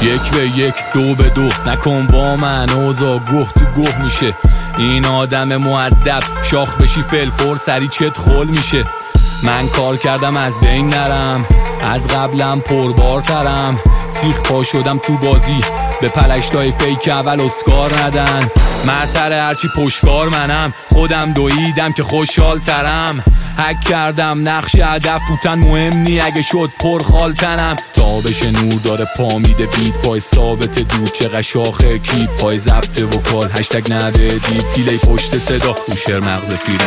یک به یک دو به دو نکن با من اوضاع گوه تو گوه میشه. این آدم مؤدب شاخ بشی فلفور سری چت خول میشه. من کار کردم از بین نرم، از قبلم پربارترم. سیخ پا شدم تو بازی به پلشتای فیک اول اسکار ندن. معصر هرچی پشکار منم، خودم دویدم که خوشحال ترم. حک کردم نقش هدف بودن مهم نی اگه شد پرخالتنم. تابش نور داره پا میده بیت پای ثابت دور چقدر شاخه کلیپ پای ضبط وکال هشتگ نده دیپ دیلی پشت صدا هوشر مغز فریک.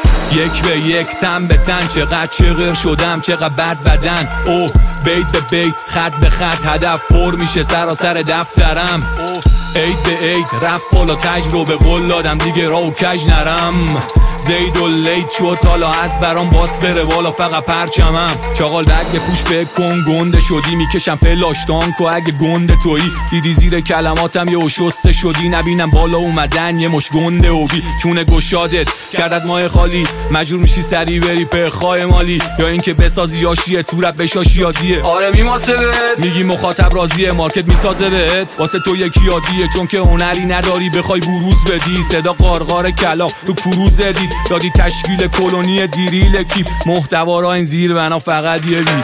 یک به یک تن به تن چقدر چغر شدم چقدر بد بدن. اوه بیت به بیت خط به خط هدف پر میشه سراسر دفترم. عید به عید رفت بالا تجربه قول دادم دیگه راو کج نرم. زید و لید شد حالا از برام باس بره بالا فقط پرچمم. چاقال دگ پوش بکن گنده شدی میکشم فلاش تانکو اگه گنده تویی. دیدی زیر کلماتم یه شسته شدی نبینم بالا اومدن یه مش گنده و بی چونه گشادت کردت ماه خالی. مجبور میشی سری بری پخای مالی یا اینکه بسازی یاشیه تو رب بشاشی یادیه. آره میماسه بهت میگی مخاطب راضیه مارکت میسازه بهت واسه تو یکی عادیه چون که هنری نداری بخوای بروز بدی. صدا قارقار کلا تو کروز دید دادی تشکیل کلونی دیریل کیپ محتوا را این زیر بنا فقط یه بیت.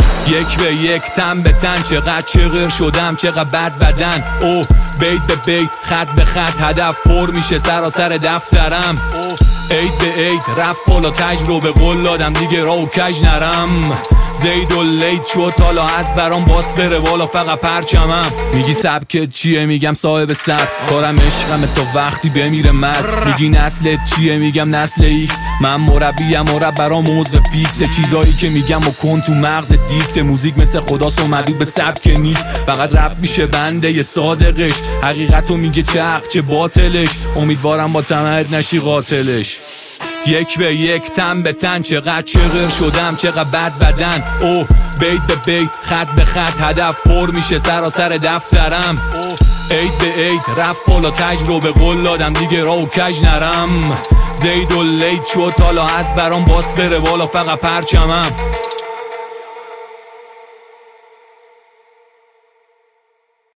یک به یک تن به تن چقدر چغر شدم چقدر بد بدن. اوه بیت به بیت خط به خط هدف پر میشه سراسر دفترم. عید به عید رفت بالا تجربه قول دادم دیگه راو کج نرم. زید و لید شد حالا از برام باس بره بالا فقط پرچمم. میگی سبکت چیه میگم صاحب سبک کارم عشقمه تا وقتی بمیره مرد. میگی نسلت چیه میگم نسل ایکس من مربیم برام موضوع فیکسه. چیزایی که میگم و کن تو مغز دیکت. موزیک مثل خداست و مدود به سبک نیست فقط رپ میشه بنده ی صادقش. حقیقتو میگه چه باطلش امیدوارم با تمرد نشی قاتلش. یک به یک تن به تن چقدر چغر شدم چقدر بد بدن. اوه بیت به بیت خط به خط هدف پر میشه سراسر دفترم. عید به عید رفت بالا تجربه قول دادم دیگه راو کج نرم. زید و لید شد حالا از برام باس بره بالا فقط پرچمم.